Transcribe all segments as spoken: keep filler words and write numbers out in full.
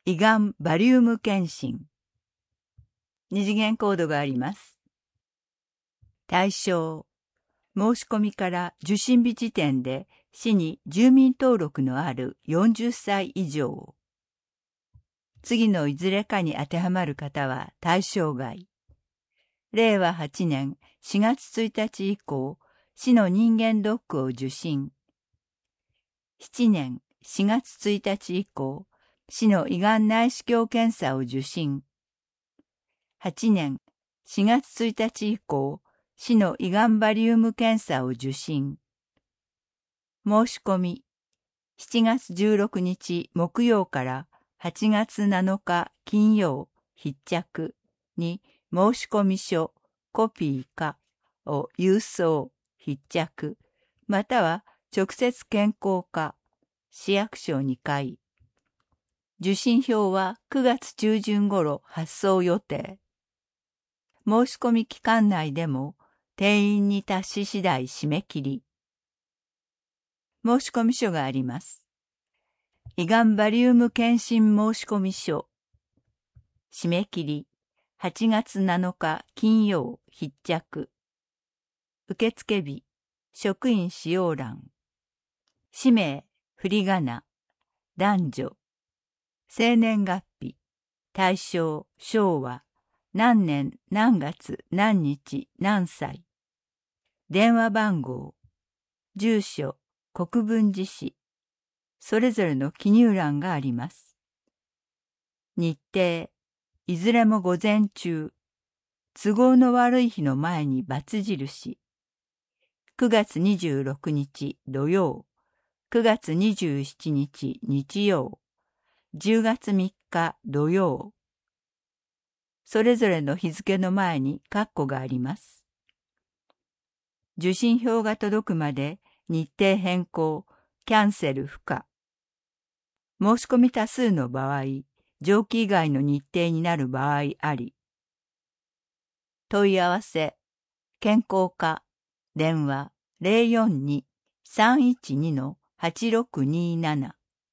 胃がんバリウム検診。二次元コードがあります。対象、申し込みから受診日時点で市に住民登録のあるよんじゅっさい以上。次のいずれかに当てはまる方は対象外。れいわはちねんしがつついたち以降、市の人間ドックを受診。しちねんしがつついたち以降、市の胃がん内視鏡検査を受診。はちねんしがつついたち以降、市の胃がんバリウム検査を受診。申し込み、しちがつじゅうろくにち木曜からはちがつなのか金曜必着に申込書、コピーかを郵送、必着、または直接健康課、市役所にかい。受診票はくがつちゅうじゅん頃発送予定。申し込み期間内でも定員に達し次第締め切り。申込書があります。胃がんバリウム検診申込書。締め切りはちがつなのか金曜必着。受付日、職員使用欄。氏名、振り仮名、男女。生年月日、大正、昭和、何年何月何日何歳。電話番号、住所、国分寺市。それぞれの記入欄があります。日程、いずれも午前中。都合の悪い日の前に×印。くがつにじゅうろくにち土曜、くがつにじゅうしちにち日曜、じゅうがつみっか土曜。それぞれの日付の前に括弧があります。受診票が届くまで日程変更、キャンセル不可。申し込み多数の場合、上記以外の日程になる場合あり。問い合わせ、健康課、電話 ゼロよんに さんいちに はちろくになな。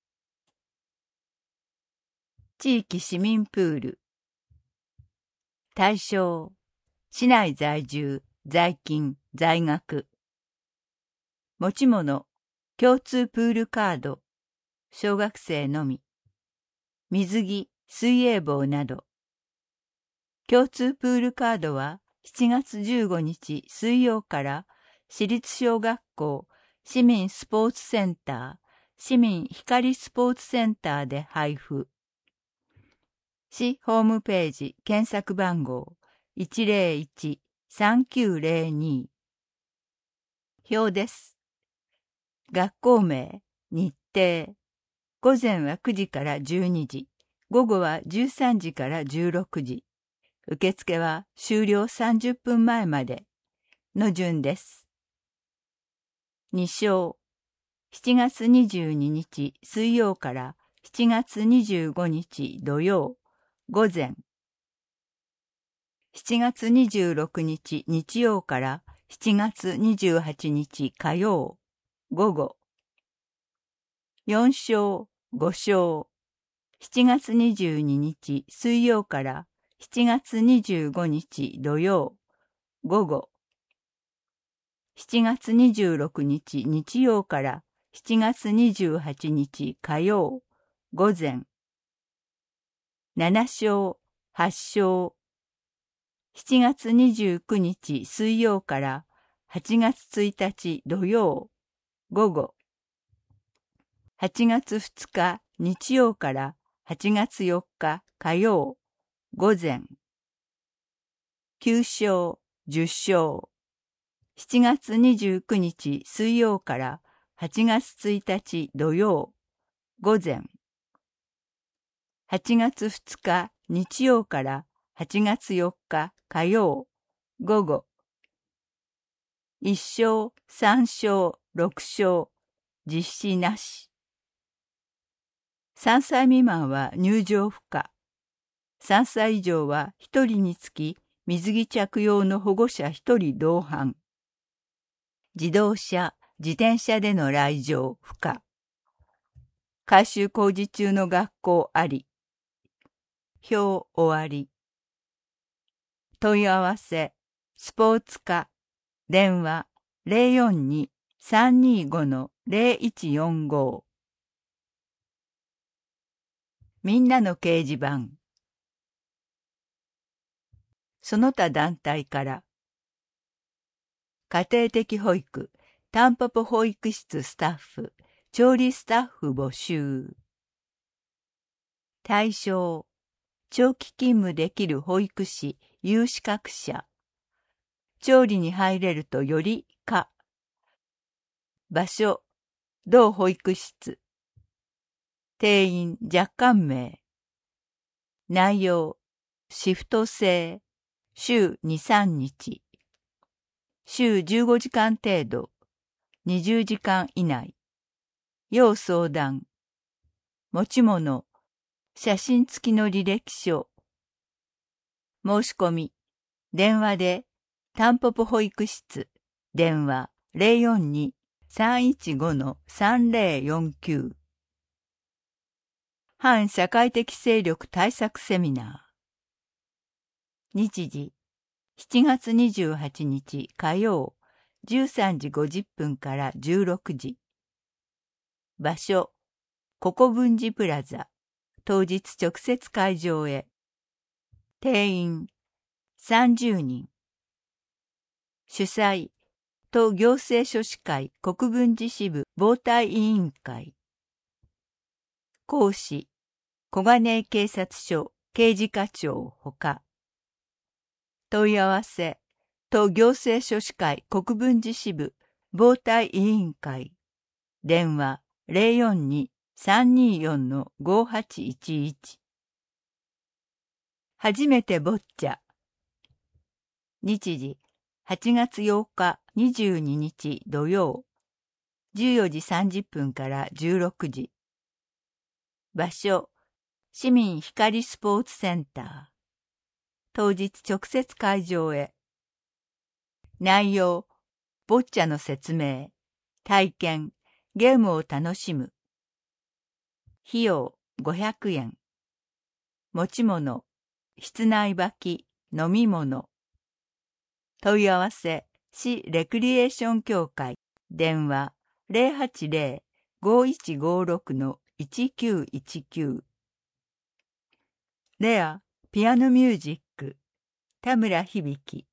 地域市民プール。対象、市内在住、在勤、在学。持ち物、共通プールカード、小学生のみ。水着、水泳帽など。共通プールカードはしちがつじゅうごにち水曜から市立小学校、市民スポーツセンター、市民光スポーツセンターで配布。市ホームページ検索番号 いちゼロいち さんきゅうゼロに。表です。学校名、日程。午前はくじからじゅうにじ、午後はじゅうさんじからじゅうろくじ。受付は終了さんじゅっぷんまえまでの順です。に章、しちがつにじゅうににち水曜からしちがつにじゅうごにち土曜、午前。しちがつにじゅうろくにち日曜からしちがつにじゅうはちにち火曜、午後。よん章、ご章、しちがつにじゅうににち水曜からしちがつにじゅうごにち土曜、午後。しちがつにじゅうろくにち日曜からしちがつにじゅうはちにち火曜、午前。なな章、はち章、しちがつにじゅうくにち水曜からはちがつついたち土曜、午後。はちがつふつか日曜からはちがつよっか火曜、午前。きゅう章、じゅっ章、しちがつにじゅうくにち水曜からはちがつついたち土曜、午前。はちがつふつか日曜からはちがつよっか火曜、午後。いち章、さん章、ろく章、実施なし。さんさい未満は入場不可。さんさい以上はひとりにつき水着着用の保護者ひとり同伴。自動車、自転車での来場不可。改修工事中の学校あり。 表終わり。問い合わせ、スポーツ課、電話 ゼロよんに さんにーご ゼロいちよんご。みんなの掲示板。その他団体から、家庭的保育、タンポポ保育室スタッフ、調理スタッフ募集。対象、長期勤務できる保育士、有資格者。調理に入れるとよりか。場所、同保育室。定員若干名。内容、シフト制、週に、さんにち。週じゅうごじかん程度、にじゅうじかん以内。要相談。持ち物、写真付きの履歴書。申し込み、電話で、タンポポ保育室、電話 ゼロよんに さんいちご さんゼロよんきゅう。反社会的勢力対策セミナー。日時、しちがつにじゅうはちにち火曜、じゅうさんじごじゅっぷんからじゅうろくじ。場所、ココ文寺プラザ。当日直接会場へ。定員、さんじゅうにん。主催、都行政書士会国分寺支部防対委員会。講師、小金井警察署刑事課長ほか。問い合わせ、都行政書士会国分寺支部防対委員会。電話 ゼロよんに さんにーよん ごはちいちいち。初めてボッチャ。日時、はちがつようかにじゅうににち土曜、じゅうよじさんじゅっぷんからじゅうろくじ。場所、市民光スポーツセンター。当日直接会場へ。内容、ボッチャの説明、体験、ゲームを楽しむ。費用ごひゃくえん。持ち物、室内履き、飲み物。問い合わせ、市レクリエーション協会、電話 ゼロはちゼロ ごいちごろく いちきゅういちきゅう。レア、ピアノミュージック、田村響。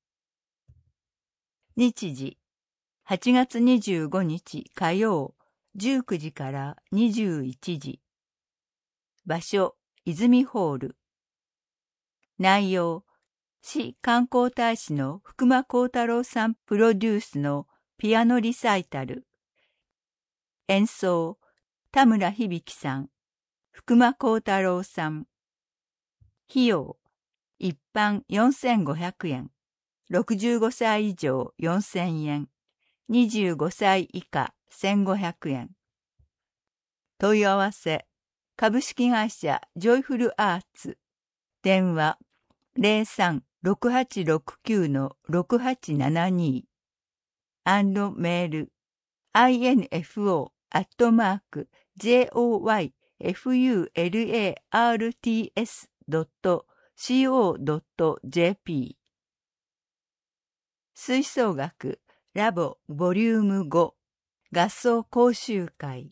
日時、はちがつにじゅうごにち火曜、じゅうくじからにじゅういちじ。場所、泉ホール。内容、市観光大使の福間幸太郎さんプロデュースのピアノリサイタル。演奏、田村響さん、福間幸太郎さん。費用、一般よんせんごひゃくえん、ろくじゅうごさい以上よんせんえん、にじゅうごさい以下せんごひゃくえん。問い合わせ、株式会社ジョイフルアーツ。電話ゼロさん ろくはちろくきゅう ろくはちななに。アンドメール アイエヌエフオー アットマーク ジェイオーワイエフユーエルエーアールティーエス ドット シーオー ドット ジェーピー。吹奏楽ラボボリュームご合奏講習会。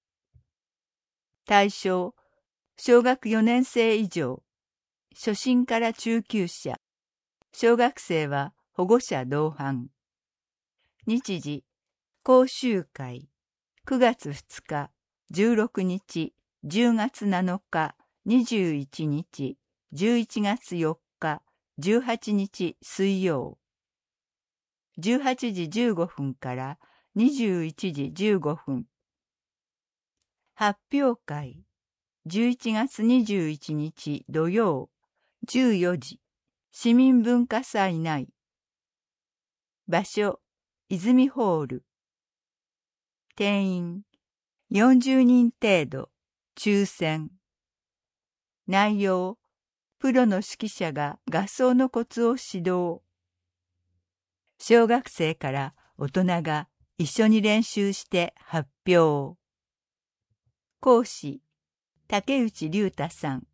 対象、小学よねんせい以上、初心から中級者、小学生は保護者同伴。日時、講習会、くがつふつか、じゅうろくにち、じゅうがつなのか、にじゅういちにち、じゅういちがつよっか、じゅうはちにち水曜。じゅうはちじじゅうごふんからにじゅういちじじゅうごふん。発表会、じゅういちがつにじゅういちにち土曜、じゅうよじ、市民文化祭内。場所、泉ホール。定員、よんじゅうにん程度、抽選。内容、プロの指揮者が合奏のコツを指導。小学生から大人が一緒に練習して発表。講師、竹内隆太さん、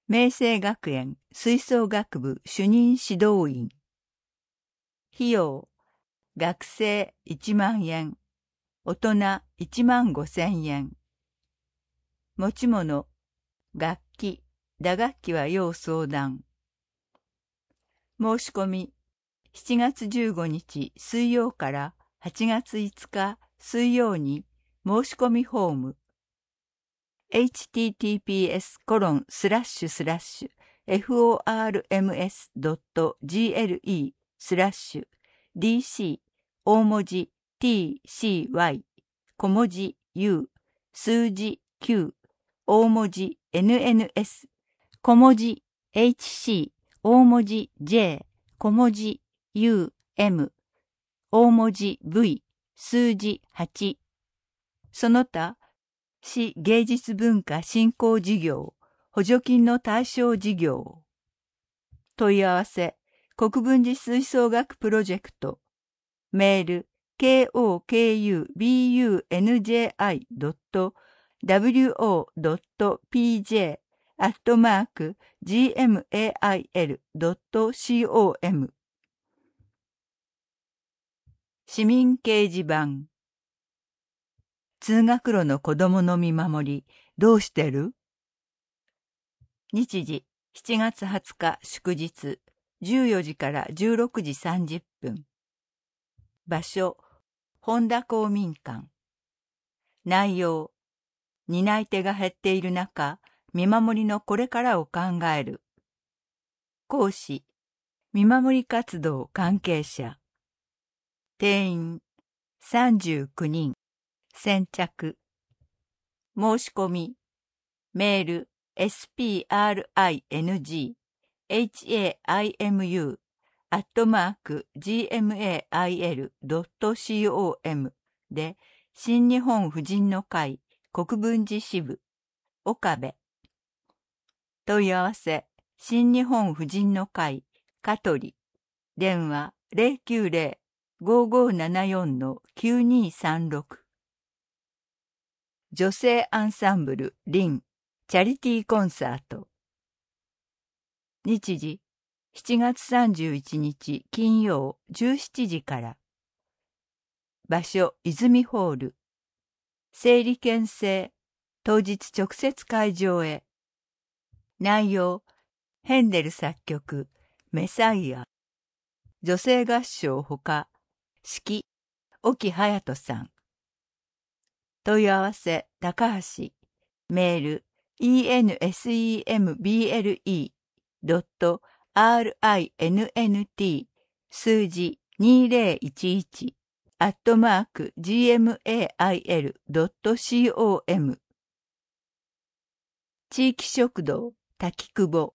明星学園吹奏楽部主任指導員。費用、学生いちまんえん、大人いちまんごせんえん。持ち物、楽器、打楽器は要相談。申し込み、しちがつじゅうごにち水曜からはちがついつか水曜に申し込みフォーム エイチティーティーピーエスコロンスラッシュスラッシュフォーアールエムエスドットジーエルイースラッシュディーシー 大文字 ティーシーワイ 小文字 U 数字きゅう大文字 エヌエヌエス 小文字 エイチシー 大文字 J 小文字 ユーエム 大文字 ブイ 数字はちその他市芸術文化振興事業補助金の対象事業問い合わせ国分寺吹奏楽プロジェクトメール ケーオーケーユービーユーエヌジェーアイドットダブリューオードットピージェー アットマーク ジーエムエーアイエルドットコム 市民掲示板通学路の子供の見守りどうしてる？日時しちがつはつか祝日じゅうよじからじゅうろくじさんじゅっぷん場所本田公民館内容担い手が減っている中見守りのこれからを考える講師見守り活動関係者定員さんじゅうきゅうにん先着申し込みメール エスピーアールアイエヌジーエイチエーアイエムユー アットマーク ジーエムエーアイエルドットコム で新日本婦人の会国分寺支部岡部問い合わせ新日本婦人の会香取電話 ゼロきゅうゼロ ごーごーななよん きゅうにーさんろく女性アンサンブルリンチャリティーコンサート日時しちがつさんじゅういちにち金曜じゅうしちじから場所泉ホール整理券制当日直接会場へ内容ヘンデル作曲メサイア女性合唱ほか指揮沖隼人さん問い合わせ高橋メール イーエヌエスイーエムビーエルイードットアールアイエヌエヌティー 数字にせんじゅういちアットマーク ジーエムエーアイエルドットコム 地域食堂滝久保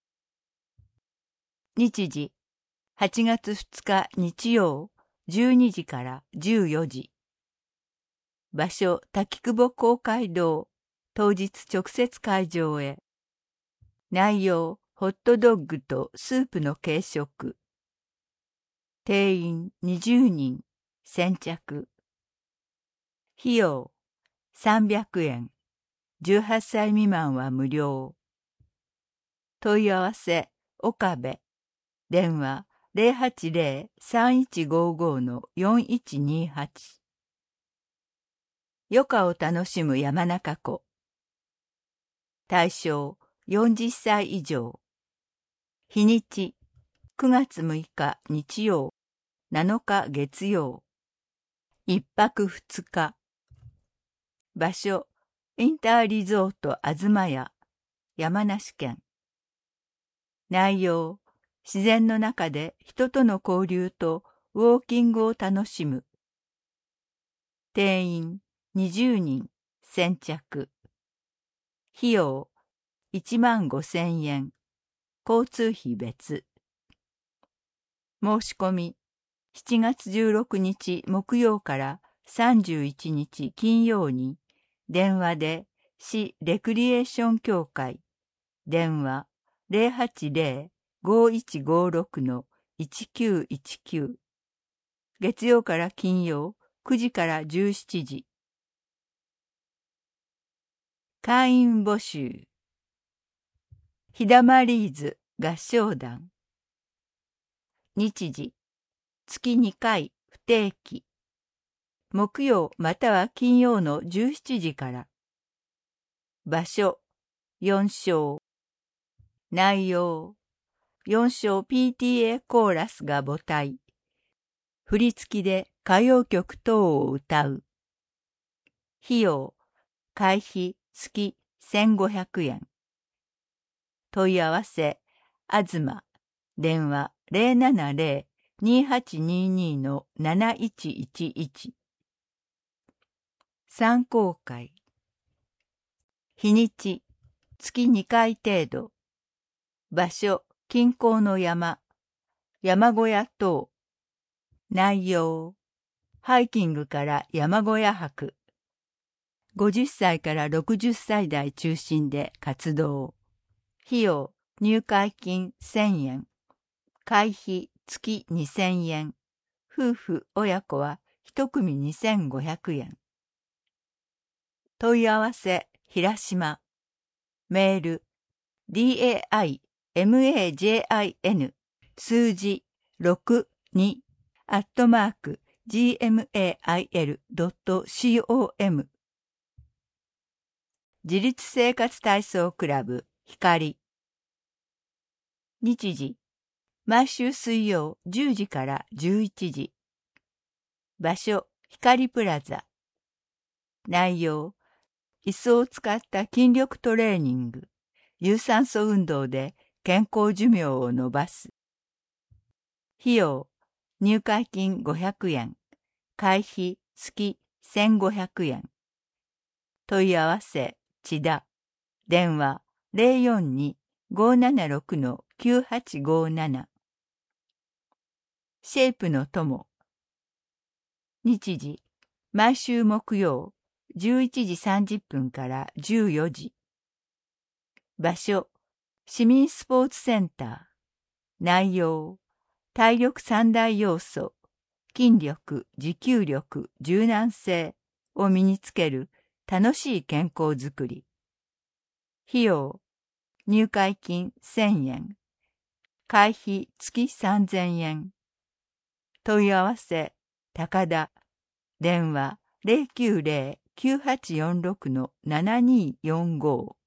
日時はちがつふつか日曜じゅうにじからじゅうよじ場所滝久保公会堂当日直接会場へ内容ホットドッグとスープの軽食定員にじゅうにん先着費用さんびゃくえんじゅうはっさい未満は無料問い合わせ岡部電話 ゼロはちゼロ さんいちごご よんいちにはち余暇を楽しむ山中湖対象よんじゅっさい以上日にちくがつむいか日曜なのか月曜一泊二日場所インターリゾートあずまや山梨県内容自然の中で人との交流とウォーキングを楽しむ定員にじゅうにん先着費用いちまんごせんえん交通費別申し込みしちがつじゅうろくにち木曜からさんじゅういちにち金曜に電話で市レクリエーション協会電話 ゼロはちゼロ ごいちごろく いちきゅういちきゅう月曜から金曜くじからじゅうしちじ会員募集ひだまリーズ合唱団。日時、月にかい不定期。木曜または金曜のじゅうしちじから。場所、よん章。内容、よん章 ピーティーエー コーラスが母体。振り付きで歌謡曲等を歌う。費用、会費月せんごひゃくえん。問い合わせ、あずま、電話 ゼロななゼロ にはちにに のなないちいちいち。参考会。日にち、月にかい程度。場所、近郊の山、山小屋等。内容、ハイキングから山小屋泊。ごじゅっさいからろくじゅっさい代中心で活動。費用、入会金せんえん。会費月にせんえん。夫婦親子は一組にせんごひゃくえん。問い合わせ、平島。メール、ディーエーアイエムエージェーアイエヌ 数字ろくにアットマーク ジーエムエーアイエルドットコム 自立生活体操クラブ光。日時、毎週水曜じゅうじからじゅういちじ。場所、光プラザ。内容、椅子を使った筋力トレーニング、有酸素運動で健康寿命を延ばす。費用、入会金ごひゃくえん。会費月せんごひゃくえん。問い合わせ、千田。電話 ゼロよんに ごーななろく きゅうはちごーなな。シェイプの友。日時、毎週木曜じゅういちじさんじゅっぷんからじゅうよじ。場所、市民スポーツセンター。内容、体力三大要素、筋力、持久力、柔軟性を身につける楽しい健康づくり。費用、入会金せんえん。会費月さんぜんえん。問い合わせ、高田。電話 ゼロきゅうゼロ きゅうはちよんろく ななにーよんご。